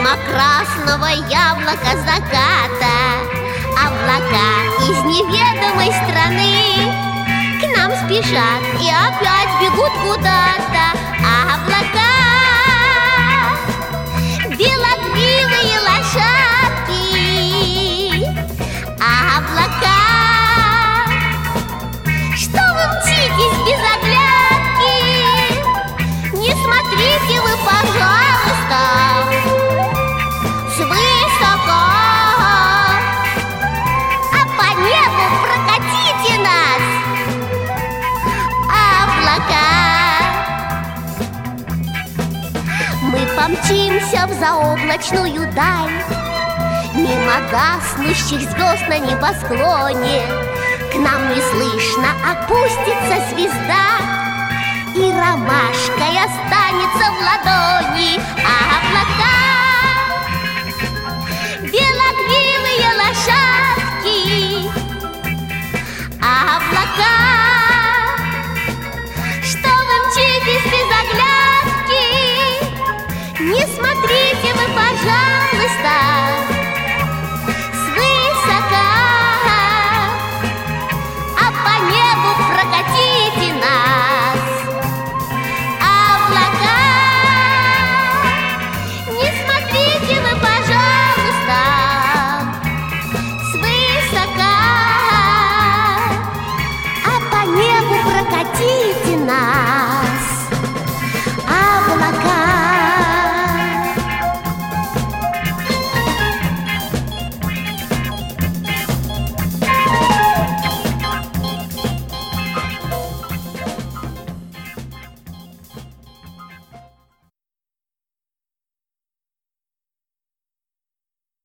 Мимо красного яблока заката облака из неведомой страны к нам спешат и опять бегут куда-то. Облака, белокрылые лошадки. Облака, что вы мчитесь без оглядки? Не смотрите вы, пожалуйста, свысока, а по небу прокатите нас, облака. Мы помчимся в заоблачную даль, мимо гаснущих звезд на небосклоне. К нам неслышно опустится звезда, и ромашкой останется в ладони. Облака,